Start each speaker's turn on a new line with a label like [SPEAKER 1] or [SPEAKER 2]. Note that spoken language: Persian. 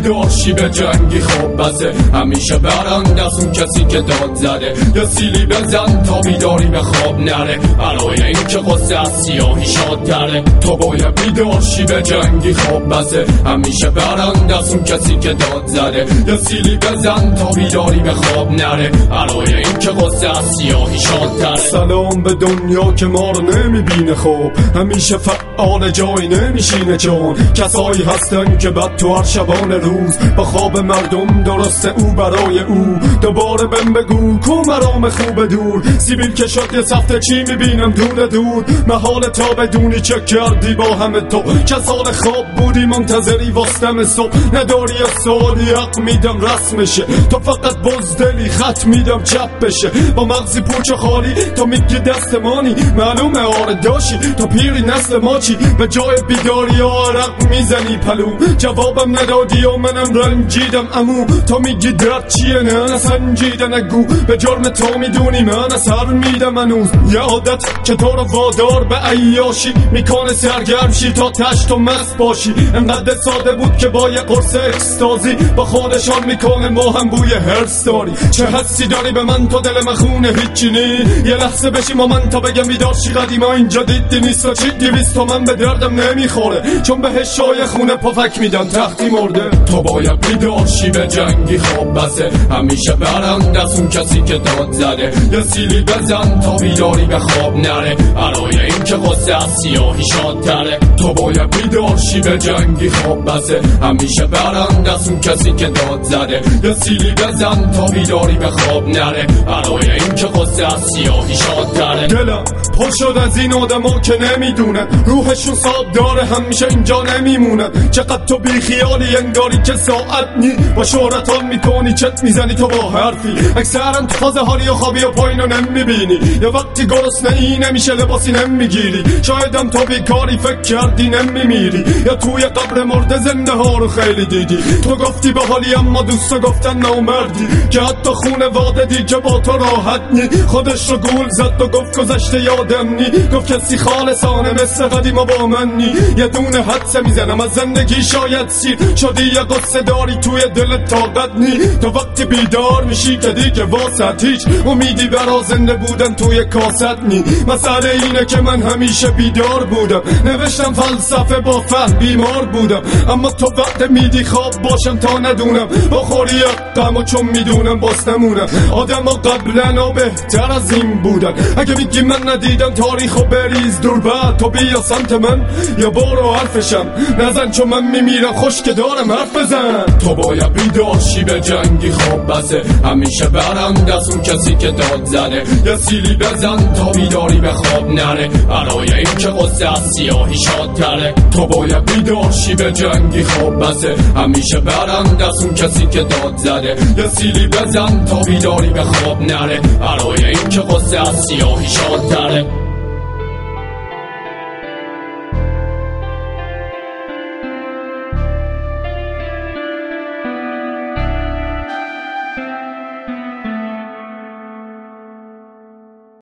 [SPEAKER 1] بیدارشی به جنگی خوب بسه، همیشه برند از اون کسی که داد زده. یا سیلی بزن تا بیداری به خواب نره، برای این که قصه از سیاهی شاد تره. تو باید بیدارشی به جنگی خوب بسه، همیشه برند از اون کسی که داد زده. یا سیلی بزن تا بیداری به خواب نره، برای این که قصه از سیاهی شاد تره.
[SPEAKER 2] سلام به دنیا که ما رو نمیبینه، خوب همیشه فعال جای نمیشینه، چون کسایی هستن که بعد تو هر شبانه روز با خواب مردم درسته او برای او. دوباره بهم بگو کو مرام خوب دور، سیبیل که شد یه سفته چی میبینم دور محال تا بدونی چه کردی با همه تو. کسال خواب بودی منتظری واسدم صبح، نداری از سوالی حق میدم رسمشه. تو فقط بزدلی خط میدم چپ بشه، با مغزی پوچ و خالی تو میگی دستمانی. معلومه آره داشی تو پیری نسل ما چی، به جای بیداری عرق میزنی پلو. جوابم ندادی و منم رنجیدم امو، تو میگی درد چیه نه نسنجیده نگو. به جرم تو میدونی من سر میدم هنوز، یه عادت که تو رو وادار به عیاشی میکنه سرگرمشی تا تشت و مست باشی. انقدر ساده بود که با یه قرص اکستازی با خودشان میکنه ما هم بوی هرس داری. چه حسی داری به من تو دل مخونه هیچی نی، یه لحظه بشی ما من تا بگم بیدارشی قدیما اینجا دیدی نیست و چی 200 تومن به دردم نمیخوره، چون بهش شای خونه پفک میدن تختی مرده.
[SPEAKER 1] تو باید بیدارشی به جنگی خوب بسه، همیشه برند از اون کسی که داد زده. یا سیلی بزن تا بیداری به خواب نره، برای این که قصه از سیاهی شاد تره. تو باید بیدارشی به جنگی خوب بسه، همیشه برند از اون کسی که داد زده. یا سیلی بزن تا بیداری به خواب نره، برای این که قصه از سیاهی شاد تره.
[SPEAKER 2] دلم پر شد از این آدما که نمیدونن روحشون صاحب داره همیشه اینجا نمیمونن. چقدر تو بی خیالی انگاری که ساعت نی با شهرتان میکنی چت میزنی تو با حرفی. اکثرا تو فاز حالی و خوابی و پایینو نمیبینی، یا وقتی گرسنه ای نمیشه لباسی نمیگیری. شایدم تو بیکاری فکر کردی نمیمیری، یا توی قبر مرده زنده ها رو خیلی دیدی. تو گفتی به حالی اما دوستا گفتن نامردی، که حتی خونه واده دی که با تو راحت نی. خودش رو گول زد و گفت گذشته یادم نی، گفت کسی خالصانه مثل قدیما با من نی. یه دونه حدسه میزنم از زندگی شاید سیر شدی، یه قصه داری توی دل طاقت نی. تو وقتی بیدار میشی که دیگه واسط هیچ امیدی برا زنده بودن توی کاست نی. مسئله اینه که من همیشه بیدار بودم، نوشتم فلسفه با فهم بیمار بودم. اما تو وقت میدی خواب باشم تا ندونم، بخوری غم و چون میدونم باز نمونم. آدم ها قبلا و بهتر از این بودن، اگه میگی من ندیدم تاریخ و بریز دور بعد تو بیا سمت من یا برو حرفشم نزن، چون من میمیرم خوش که دارم حرف بزن.
[SPEAKER 1] تو باید بیدارشی به جنگی خوب بسه، همیشه برند از اون کسی که داد زده. یا سیلی بزن تا بیداری به خواب نره، برای این که قصه از سیاهی شاد تره. تو باید بیدارشی به جنگی خوب بسه، همیشه برند از اون کسی که داد زده. یا سیلی بزن تا بیداری به خواب نره، برای این که قصه از سیاهی شاد تره.